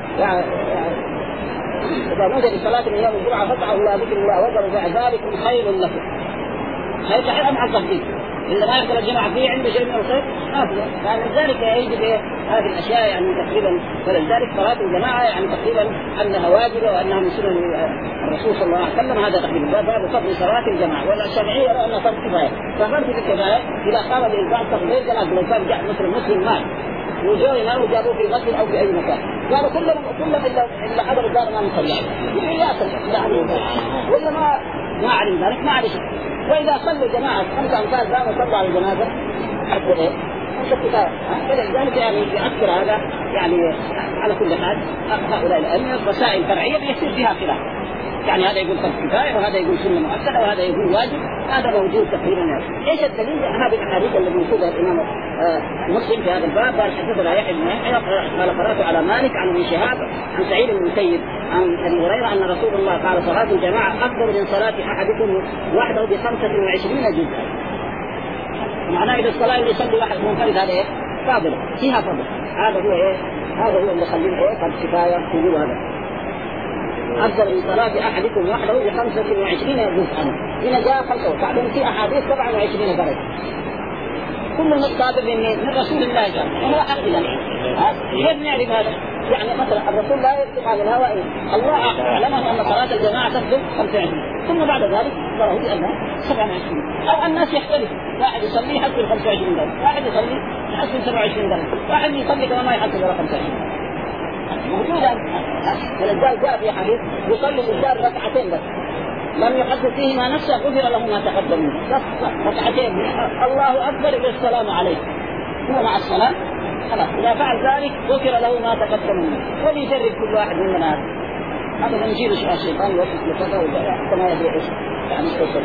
إذا نودي للصلاة من يوم الجمعة فاسعوا إلى ذكر الله وذروا ذلك خير لكم. خير صحيح مع التفضيل، إذا ما يقدر الجماعة فيه عنده شيء من الخير يعني ذلك يجب هذه الأشياء يعني تقريبا. فلذلك صلاة الجماعة يعني تقريبا أنها واجبة وأنها من سنن الرسول صلى الله عليه وسلم. هذا تقريبا باب فضل صلاة الجماعة. والشافعية يرى أنها فرض كفاية، ففرض الكفاية إذا قام الإنسان تقدير جناز لو كان جاء مثل مسلم مات وجوه نار وجابوه في مسجد أو في أي مكان، قالوا كلهم إلا حضر الدار ما نصلي وإلا ما علم ذلك ما علم. وإذا صلوا جماعة 5 أمثال دام صلوا على الجنازة حتى إيه؟ كفاية. فلذلك يعني يؤثر هذا يعني على كل حال. هؤلاء الأئمة وسائل فرعية بيصير فيها خلاف، يعني هذا يقول فرض كفاية وهذا يقول سنة مؤكدة وهذا يقول واجب، هذا موجود تقريبا. ايش الدليل؟ هذه الاحاديث التي يقولها الامام مسلم في هذا الباب. قال حدثنا يحيى بن يحيى قال قرات على مالك عن ابن شهاب عن سعيد بن المسيب عن ابي هريره ان رسول الله قال صلاه الجماعه افضل من صلاه احدكم وحده ب25 جزءا. معناه اذا الصلاه اللي يصلي واحد منفرد هذا ايه؟ فاضل فيها فضل. هذا هو ايه؟ هذا هو اللي يخليه ايه؟ فرض كفايه يقول هذا أفضل من صلاة أحدكم وحده ب25 جزءا. هنا جاء 5 بعدين في أحاديث 27 درجة. كل الصادق من رسول الله صلى الله عليه وسلم وهو حق لنا. كيف نعرف هذا؟ يعني مثلا الرسول لا يطلق على الهواء، الله أعلمه أن صلاة الجماعة تفضل 25، ثم بعد ذلك ضره بأنها 27. أو الناس يختلفوا، واحد يصلي يحصل 25 درجة، واحد يصلي يحصل 27 درجة، واحد يصلي كما ما يحصل ولا 25. موجودا. فلذلك جاء في حديث يصلي الإنسان ركعتين بس لم يحدث فيهما نفسه غفر له ما تقدم منه. ركعتين الله أكبر والسلام عليه هو مع الصلاة خلاص. إذا فعل ذلك غفر له ما تقدم منه. وليجرب كل واحد منا هذا نجيل الشيطان يوقف لفتره كما يدري ايش يعني توصل.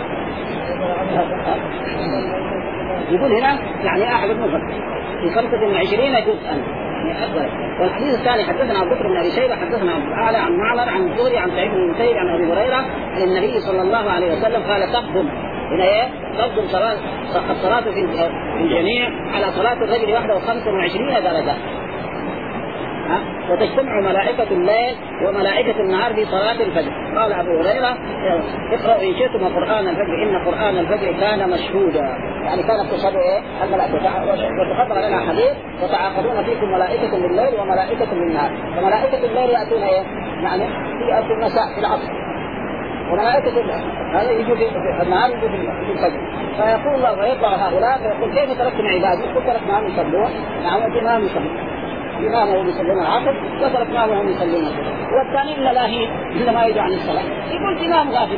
يقول هنا يعني أحد المغرب في 25 جزءا. والحديث الثاني حدثنا عبد بن ابي شيبه حدثنا عبد الاعلى عن معمر عن الزهري عن سعيد بن المسيب عن ابي هريره عن النبي صلى الله عليه وسلم قال تفضل هنا ايه؟ تفضل الصلاه في الجميع على صلاه الرجل وحده 25 درجه. وتجتمع ملائكة الليل وملائكة النهار في صلاة الفجر. قال أبو هريرة اقرأوا إن شئتم قرآن الفجر إن قرآن الفجر كان مشهودا، يعني كانت تشهد الملائكة. وتقدم لنا حديث وتعاقدون فيكم ملائكة بالليل وملائكة بالنهار. فملائكة الليل يأتون يعني في المساء في العصر، وملائكة هذا يجوا في النهار يجوا في الفجر. فيقول الله ويطلع هؤلاء فيقول كيف تركتم عبادي؟ قلت تركناهم يصلون، نعم الإمام يصلي، الإمام يصلون العصر وتركناهم يصلون. والثاني إلا لاهي إذا ما يدعو عن الصلاة يقول إمام غافل،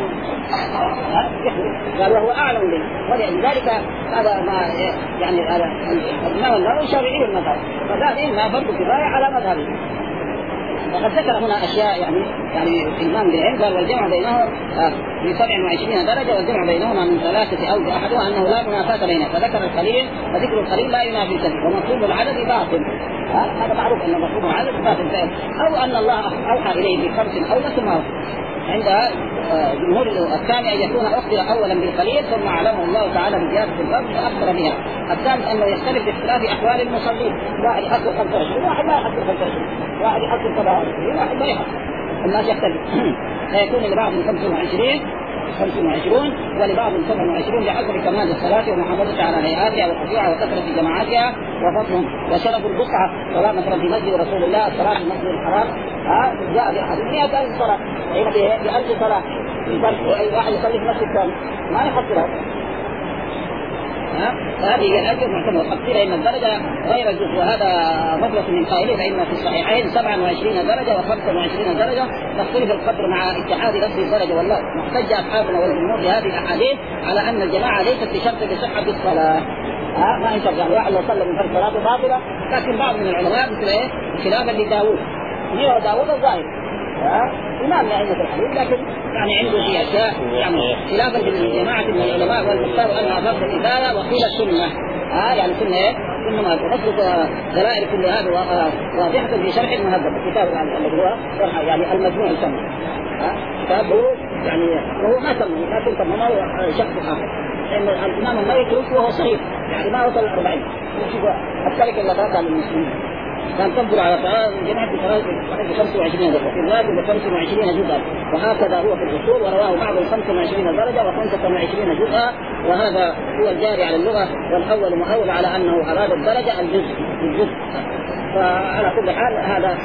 قال وهو أعلم به. ولذلك هذا ما يعني الإمام النووي شافعي المذهب، فقال ما فرض كفاية على مذهبه. وقد ذكر هنا أشياء يعني الإمام بالعلم قال والجمع بينهم في 27 درجة، والجمع بينهما من 3 أوجه، أحدها أنه لا منافاة بينه، فذكر القليل وذكر القليل لا ينافي الكثير، ومطلوب العدد باطل. هذا معروف أن مطلوب العدد باطل فعل، أو أن الله أوحى إليه بخمس أو نفس ما عند جمهور الثاني أن يكون أخبر أولا بالقليل ثم علمه الله تعالى بزيادة الفضل فأخبر بها. الثالث أنه يختلف باختلاف أحوال المصلين، واحد يحصل 25 واحد لا يحصل 25، واحد يحصل 27 واحد لا يحصل، الناس يختلف. فيكون لبعض 25 ولبعض 27 بحسب كمال الصلاة ومحافظة على هيئاتها وخشوعها وكثرة جماعاتها وفضلهم وشرف البقعة. صلاة مثلا في مسجد رسول الله، الصلاة في المسجد الحرام جاء بأحد 100,000 صلاة، ب1000 صلاة، أي واحد يصلي في مسجد ثاني ما يحصلها. هذه هي الأجر معتمد. وقد قيل إن الدرجة غير الجزء، وهذا غفلة من قائله، فإن في الصحيحين 27 درجة و25 درجة، تختلف القدر مع اتحاد نفس الدرجة. والله محتج أصحابنا والجمهور بهذه الأحاديث على أن الجماعة ليست بشرط بصحة الصلاة. ما ينفع يعني واحد لو صلى من فرض صلاته باطلة، لكن بعض من العلماء مثل خلافا لداوود، هو داوود الظاهر إمام لأئمة الحديث، لكن يعني عنده في أشياء يعني خلافا لجماعة من العلماء، والمختار أنها فرض كفاية وقيل السنة. يعني سنة ثم تفصل دلائل كل هذا واضحة في شرح المهذب، الكتاب الذي هو يعني المجموع السنة. كتابه يعني وهو ما سمى لكن طبعا ما هو شخص آخر، لأن الإمام النووي توفي وهو صغير يعني ما وصل 40. التركة اللي فاتها للمسلمين كان تنظر على جمعة بثلاث 25 درجة في الرواية ب 25 جزءا، وهكذا هو في الأصول، ورواه بعض 25 درجة و25 جزءا، وهذا هو الجاري على اللغة. والأول مؤول على أنه أراد الدرجة الجزء. فعلى كل حال هذا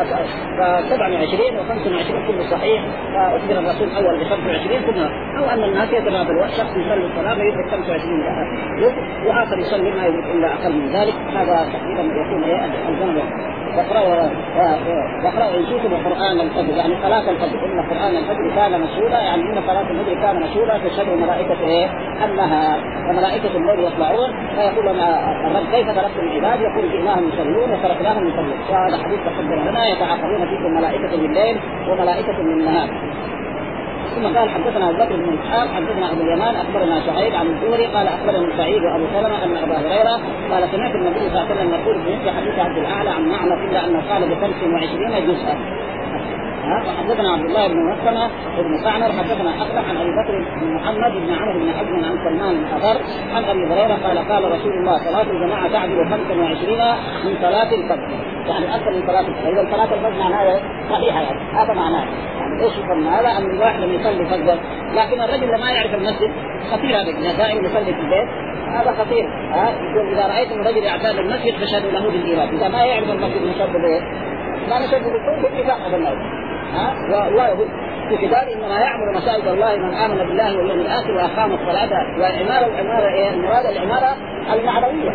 27 و25 كله صحيح. فأخبر الرسول الأول ب 25 ثم أو أن الناس يتبادلوا، شخص يصلي الصلاة ويدرك 25 جزء وآخر يصلي ما يدرك إلا أقل من ذلك. هذا تقريبا يكون الجنب. واقرأوا إن شئتم قرآن الفجر، يعني صلاة الفجر، إن قرآن الفجر كان مشهودا، يعني إن صلاة الفجر كان مشهودا تشهد الملائكة أنها وملائكة الليل يطلعون فيقول الرب كيف تركتم العباد؟ يقول جئناهم يصلون وتركناهم يصلون. وهذا حديث تقدم لنا يتعاقبون فيكم ملائكة بالليل وملائكة بالنهار. ثم قال حدثنا ابو بكر بن اسحاق حدثنا ابو اليمان اخبرنا شعيب عن الزهري قال اخبرني سعيد وابو سلمة ان ابا هريره قال سمعت النبي صلى الله عليه وسلم يقول في حديث عبد الاعلى عن معمر الا انه قال ب 25 جزءا. وحدثنا عبد الله بن مسلمة بن قعنر حدثنا اخبر عن ابي بكر بن محمد بن عمرو بن حزم عن سلمان بن حضر عن ابي هريره قال رسول الله صلاه الجماعه تعدل 25 من صلاه الفجر، يعني اكثر من صلاه الفجر. اذا صلاه الفجر معناها صحيحه يعني هذا معناه ايش يفهم هذا؟ ان الواحد لما يصلي فجر، لكن الرجل اللي ما يعرف المسجد خطير هذا، اذا دائما يصلي في البيت هذا خطير. يقول اذا رايتم الرجل يعتاد المسجد فشهدوا له بالايمان، اذا ما يعرف المسجد نشهد به لا نشهد بالكل باتفاق بالله. والله يقول في كتاب انما يعمر مساجد الله من امن بالله واليوم الاخر واقام الصلاه. والعماره ايه؟ المراد العماره المعنويه.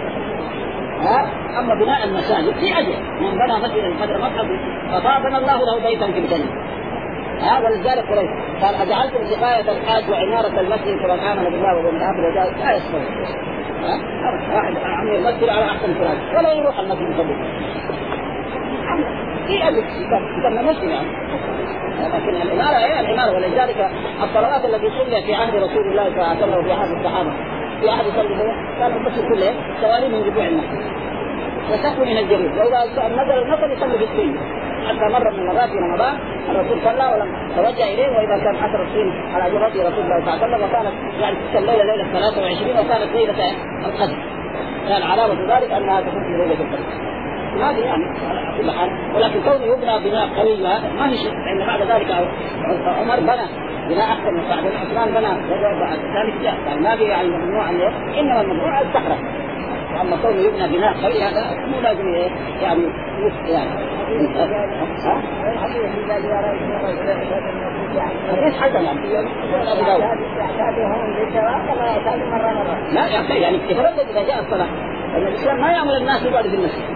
اما بناء المساجد في اجر، من بنى مسجدا قدر مصحف فطابنا الله له بيتا في الجنه. ولذلك قريش قال اجعلتم سقايه الحاج وعماره المسجد كمن امن بالله واليوم الاخر وجاء لا يستوي. واحد عمل المسجد على احسن فراش ولا يروح المسجد يصلي في أجل كما مسلم يعني. لكن العمارة هي العمارة. ولذلك الصلوات التي صلى في عهد رسول الله صلى الله عليه وسلم وفي عهد الصحابة في عهد يصلي كان المسجد كله سوالي من جذوع النخل وسقف من الجريد، وإذا نزل المطر يصلي في الطين. حتى مرة من المرات في رمضان الرسول صلى ولم توجه إليه، وإذا كان حصر الطين على جبهة رسول الله صلى الله عليه وسلم، وكانت يعني تلك الليلة ليلة 23 وكانت ليلة القدر، كان علامة ذلك أنها تكون في ليلة القدر. لكن هذه يعني على كل حال. ولكن كونه يبنى بناء قوي ما هي شيء، لأن بعد ذلك عمر بنى بناء أحسن من بعد عثمان بنى بعد ذلك جاء، يعني ما في يعني ممنوع أن إنما الممنوع الصخرة. أما كونه يبنى بناء قوي هذا مو لازم يعني حديث حسن يعني لا يعني يتردد إذا جاء الصلاة، لأن الإسلام ما يأمر الناس يقعدوا في المسجد.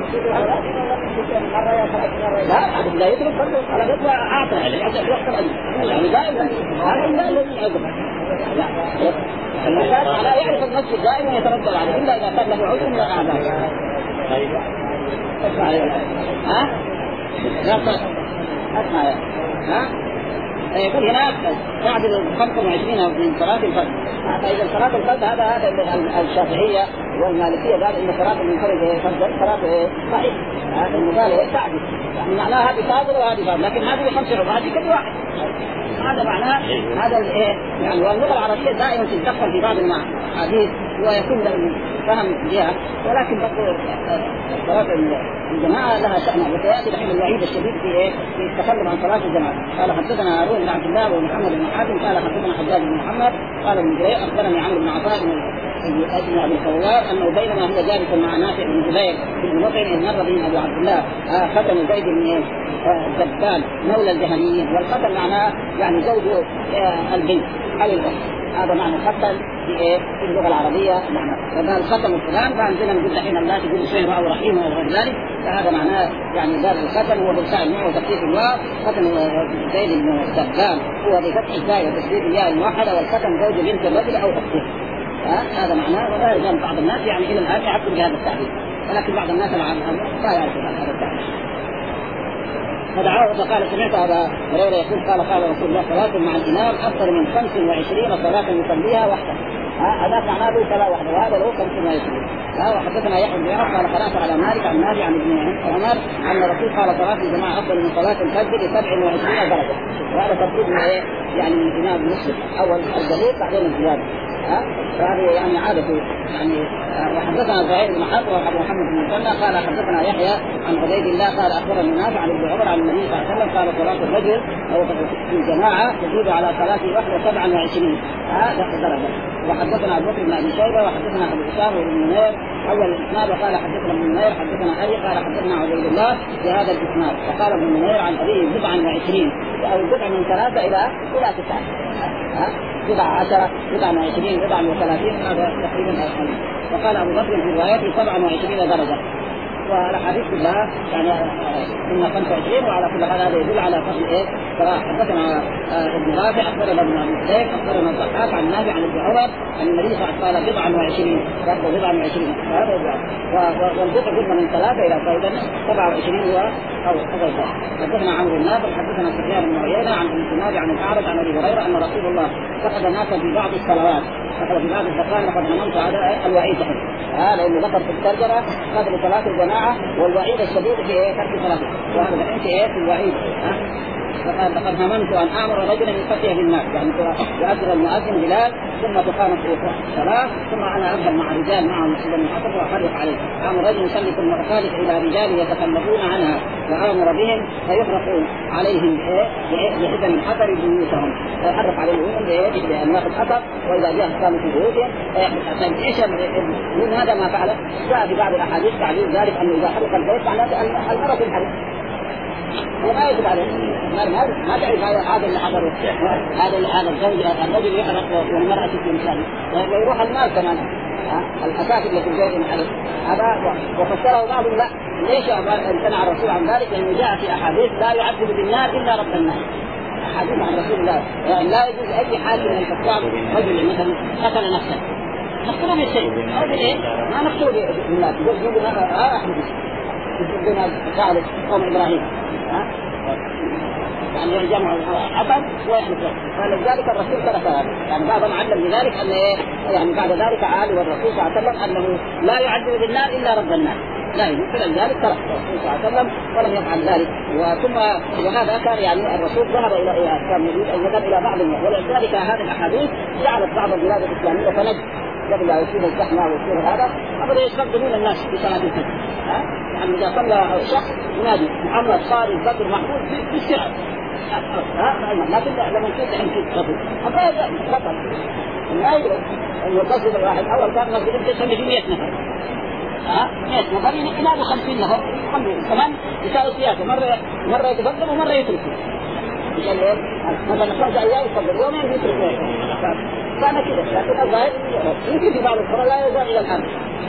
لا يترك فرضه على قد أعطى يعني دائما هذا الذي يعذب. الإنسان لا يعرف المسجد دائما يتردد عليه إلا إذا كان له عذر من الأعذار. يقول هناك بعد 25 من صلاة الفجر. فإذا صلاة الفجر هذا الشافعية والمالكية قال إن صلاة المنفرد صلاة صحيح. هذا المقالة تعدل يعني معناها هذه فاضل وهذه فاضل، لكن هذه 5 وهذه كل واحد. هذا معناه هذا يعني واللغة العربية دائما تتدخل في بعض الحديث ويكون فهم بها، ولكن برضو صلاة الجماعة لها شأن. وسيأتي دحين الوعيد الشديد في التكلم عن صلاة الجماعة. قال حدثنا هارون بن عبد الله ومحمد بن حاتم قال حدثنا حجاج بن محمد قال ابن جرير أخبرني عمرو بن عطاء بن أبي الخوار أنه بينما هو جالس مع نافع بن جبير بن مطعم إذ مر به أبو عبد الله ختن زيد بن الزبان مولى الجهنيين. والختن معناه يعني زوج البنت أو الأخت، هذا معنى ختن في اللغة العربية. فقال ختم الفلان، فعندنا نقول دحين الله تقول شيء أو رحيم أو غير ذلك، فهذا معناه يعني قال الختم هو بالفعل النوع وتكليف الله. ختم زيد بن الزبان هو بفتح الزاي وتسديد الياء الموحدة، والختم زوج بنت الرجل أو أخته. هذا معناه. ولا يزال بعض الناس يعني إلى الآن يعبر بهذا التعبير، ولكن بعض الناس العامة لا يعرف هذا التعبير. فدعاه فقال سمعت أبا هريرة يقول قال رسول الله صلاة مع الإمام أكثر من 25 صلاة يصليها وحده. هذا معناه له صلاة وحده، وهذا له 25. وحدثنا يحيى بن يحيى قال قرأت على مالك عن نافع عن ابن عمر أن الرسول قال صلاة الجماعة أفضل من صلاة الفجر ب27 درجة. وهذا ترتيب يعني من الإمام مسلم، أول الدليل بعدين الزيادة. فهذه يعني عادته يعني. وحدثنا زهير بن حرب وابو محمد بن مسلم قال حدثنا يحيى عن عبيد الله قال اخبرني نافع عن ابن عمر عن النبي صلى الله عليه وسلم قال صلاه الفجر او في الجماعه تزيد على صلاه واحده 27 درجه. وحدثنا ابو بكر بن ابي شيبه وحدثنا ابو اسامه بن منير اول الاسناد وقال حدثنا ابن منير حدثنا ابي قال حدثنا عبيد الله بهذا الاسناد. وقال ابن منير عن ابيه 27 او بدع من 3 الى 9 19 29 30 هذا تقريبا. وقال ابو بكر في روايته 27 درجه. والاحاديث كلها يعني من 25 وعلى كل حال هذا يدل على فضل حدثنا ابن رافع اخبرنا ابن ابي سيف اخبرنا الضحاك عن نافع عن ابن عمر ان النبي صلى الله عليه وسلم قال 27 هذا والبدع قلنا من 3 الى فائده 27 هو او حدثنا عمرو بن نافع حدثنا سفيان بن عيينه عن ابن سناد عن الاعرج عن ابي هريره ان رسول الله فقد ناسا في بعض الصلوات فقد في بعض الصلوات لقد هممت هذا الوعيد هذا اللي ذكر في الترجمه قبل صلاه الجماعه والوعيد الشديد في ترك صلاته. وهذا الحين في الوعيد فقال لقد هممت ان امر رجلا يفتي بالناس يعني يؤذن المؤذن بلال ثم تقام الصلاه ثم انا اذهب مع رجال معهم مسجد الحسن واحرق عليه. امر رجل يصلي ثم اخالف الى رجال يتكلفون عنها وامر بهم فيحرق عليهم بحزم الحجر بيوتهم فيحرق عليهم بانواع الحجر واذا جاء كانوا في بيوتهم فيحرق. ايش من هذا ما فعل؟ جاء في بعض الاحاديث تعليل ذلك انه اذا حرق البيت معناته المرأة تنحرق وما يجب عليه ما تعرف هذا اللي حضر هذا الزوج الرجل يحرق والمرأة في مثاله ويروح المال كمان الأساس اللي في البيت ينحرق هذا. وفسره بعضهم لا ليش امتنع الرسول عن ذلك؟ لأنه جاء في أحاديث لا يعذب بالنار إلا رب النار. أحاديث عن رسول الله يعني لا يجوز أي حال من الكفار رجل مثلا قتل نفسه نقتله بالشيء أو بالإيه ما نقتله بالنار يقول لنا أحمد يقولنا ثالث قوم إبراهيم يعني يجمع عبد ويحلف له. فلذلك الرسول ترك هذا يعني بعضهم علم بذلك أن يعني بعد ذلك عاد والرسول صلى الله عليه وسلم أنه لا يعذب بالنار إلا رب النار لا يمكن ذلك ترك الرسول صلى الله عليه وسلم ولم يفعل ذلك. وثم وهذا كان يعني الرسول ذهب كان يريد أن يذهب إلى بعض ولذلك هذه الأحاديث جعلت بعض البلاد الإسلامية تنجس قبل لا يصير الزحمه ويصير هذا ابدا يستخدمون الناس في صلاه الفجر. يعني اذا صلى شخص ينادي محمد صالح الفجر محمود بالسرعه لكن لما يصير الحين في خطر هذا خطر لا يتصل الواحد اول كان مسجد تسمي في 100 نفر 100 نفر ينادوا 50 نفر كمان يسالوا سياسه مره يتفضل ومره يتركوا مثلا 5 ايام يتفضل يومين يتركوا كان كده. لكن الظاهر يمكن في بعض القرى لا يزال الى الان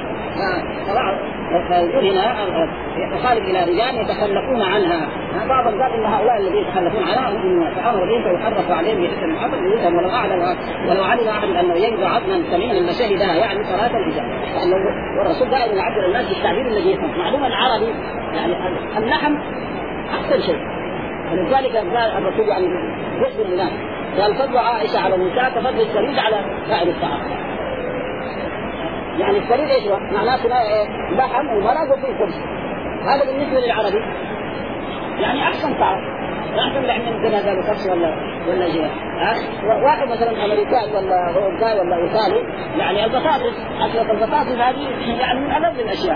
فيقول هنا يخالف الى رجال يتخلفون عنها. بعض قال ان هؤلاء الذين يتخلفون عنها هم فامر بهم فيحرف عليهم باسم الحفظ ويذهب ولو علم احد انه يجد عظما سمينا لشهدها يعني صلاه العشاء. والرسول دائما يعبر الناس بالتعبير الذي يفهم. معلومه العربي يعني اللحم احسن شيء، ولذلك قال الرسول يعني يخبر الناس قال فضل عائشه على النساء كفضل السريد على سائر الطعام. يعني السريد ايش هو؟ معناه لحم ومرق وفيه خبز. هذا بالنسبه للعربي يعني احسن طعام، لا احسن احنا عندنا هذا خبز ولا شيء. واحد مثلا امريكاني ولا اوروبي ولا ايطالي يعني البطاطس، اكله البطاطس هذه يعني من ألذ الاشياء.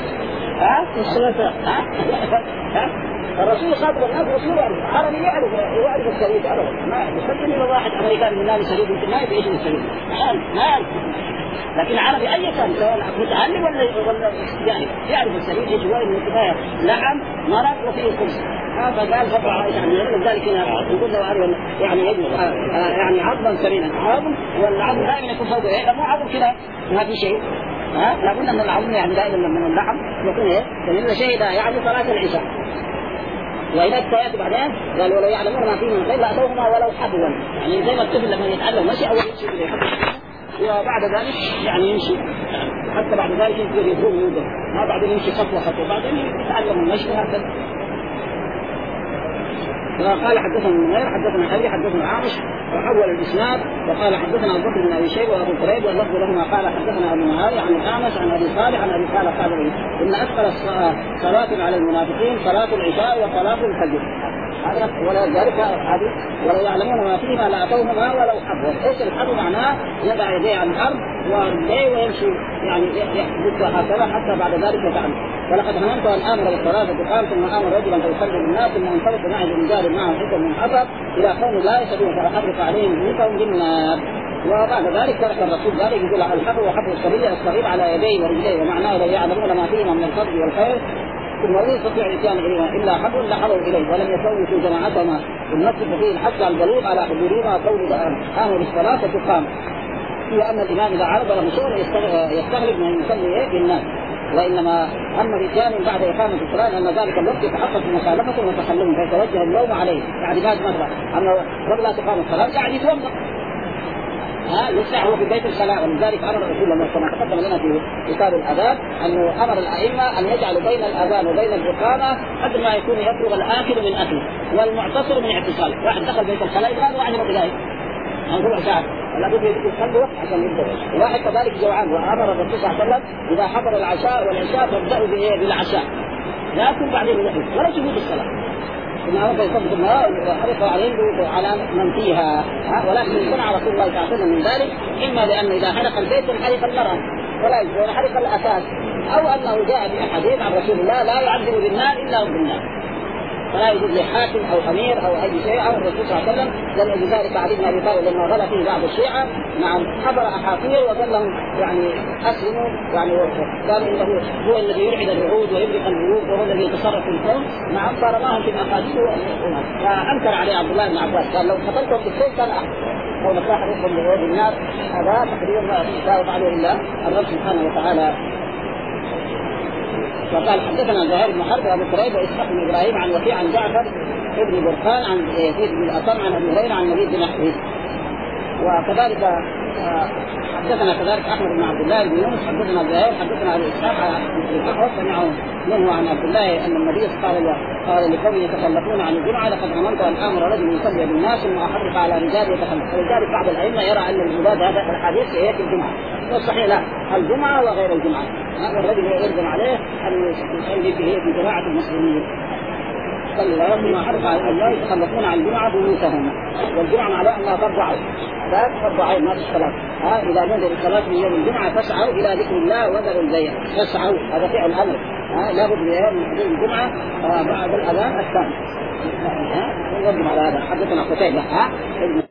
الرسول خاطب الناس رسول عربي يعرف السريد ابدا. ما يصدقني لو واحد امريكاني من نادي سريد يمكن ما يعرف السريد ما يعرف. لكن عربي اي كان سواء متعلم ولا يعرف السريد ايش هو من الكفايه لحم مرق وفيه خبز. هذا قال فضل عائشه يعني لذلك هنا يقول له يعني يجب يعني عظما سمينا عظم، والعظم دائما يكون فوق ايه مو عظم كذا ما في شيء. لابد ان العظم يعني دائما من اللحم يكون ايه سمينا شهد يعني صلاه العشاء. وإذا سيأتي بعدين قال ولو يعلمون ما فيه من خير لأتوهما ولو حبوا. يعني زي ما الطفل لما يتعلم مشي أول يمشي إليه وبعد ذلك يعني يمشي حتى بعد ذلك يقدر يقوم يوقف، ما بعدين يمشي خطوة بعدين يتعلم المشي هكذا. قال حدثنا المنير حدثنا أبي حدثنا عامش وحول الإسناد وقال حدثنا أبو بكر بن أبي شيبة وأبو كريب واللفظ لهما قال حدثنا أبو معاوية عن الأعمش عن أبي صالح عن أبي صالح قال إن أثقل صلاة على المنافقين صلاة العشاء وصلاة الفجر. هذا ولا ذلك هذه ولو يعلمون ما فيما لأتوهما ولو حبوا. ايش الحب؟ معناه يضع يديه عن الارض ويمشي يعني يحدث هكذا حتى بعد ذلك يتعلم. ولقد هممت ان امر بالصلاه فقال ثم امر رجلا فيصلي بالناس ثم انطلق معه برجال معه حكم من حطب الى قوم لا يشهدون فاحرق عليهم بيوتهم بالنار. وبعد ذلك ترك الرسول ذلك يقول الحفر وحفر الصغير على يديه ورجليه، ومعناه لو يعلمون ما فيهما من الفضل والخير ثم لا يستطيع الاتيان اليهما الا حبوا لحضروا اليه ولم يسووا جماعتهما المسجد فيه حتى البلوغ على حضورهما قول قاموا بالصلاه فتقام. وان الامام اذا عرض له شغل يستغرب من يصلي بالناس، وانما اما الاتيان بعد اقامه الصلاه ان ذلك الوقت يتحقق بمخالفه وتخلف فيتوجه اللوم عليه بعد بعد مره انه قبل لا تقام الصلاه قاعد يتوضا يسمع هو في بيت الخلاء. ولذلك امر الرسول الله كما تقدم لنا في كتاب الاذان انه امر الائمه ان يجعلوا بين الاذان وبين الاقامه قد ما يكون يفرغ الاكل من اكله والمعتصر من اعتصاله. واحد دخل بيت الخلاء يبغى واحد يروح اليه ربع ساعه لا بد يدخل وقت عشان يبدا. واحد كذلك جوعان وامر الرسول صلى الله عليه وسلم اذا حضر العشاء والعشاء فابداوا بالعشاء ياكل بعدين يحل ولا تجوز الصلاه. إنه يصدق الماء وحرق عليه على من فيها. ولكن صنع رسول الله صلى الله عليه وسلم من ذلك إما لأنه إذا حرق البيت حرق المرأة ولا يجوز حرق الأساس، أو أنه جاء في حديث عن رسول الله لا يعذب بالنار إلا بالنار فلا يجوز لحاكم أو أمير أو أي شيء. أو الرسول صلى الله عليه وسلم لم يجوز ذلك علي بن أبي طالب لما غلى فيه بعض الشيعة حضر أحاطير وقال لهم يعني أسلموا يعني قال إنه هو الذي يرعد الوعود ويبرق البيوت وهو الذي يتصرف في الكون صار في الأحاديث. فأنكر عليه عبد الله بن عباس قال لو قتلتهم بالسيف كان أحسن لو نصاح ربهم لوجه النار. هذا تقريبا ما يشاء عليه إلا الرب سبحانه وتعالى. وقال حدثنا زهير بن حرب وابو كريب واسحاق بن ابراهيم عن وكيع عن جعفر ابن برقان عن يزيد بن الاصم عن ابي هريره عن النبي بن حبيب. وكذلك حدثنا كذلك احمد بن عبد الله بن يونس حدثنا زهير حدثنا ابي اسحاق سمعه منه عن عبد الله ان النبي قال لقوم يتخلفون عن الجمعه لقد امرت ان امر رجل يصلي بالناس ثم احرق على رجال يتخلف. ولذلك بعض الائمه يرى ان المراد هذا الحديث هي الجمعه، والصحيح لا الجمعه وغير الجمعه. هذا الرجل يلزم عليه ان يصلي في جماعه المسلمين صلى الله عليه وسلم حرق على الله يتخلفون عن الجمعه بيوتهم. والجمعه معناها انها فرض عين لا تحط عين ما في الصلاة. إذا نودي الصلاة من يوم الجمعة فاسعوا إلى ذكر الله وذروا البيع. فاسعوا هذا فعل أمر لابد من يوم الجمعة بعد الأذان الثاني. نقدم على هذا. حدثنا قتيبة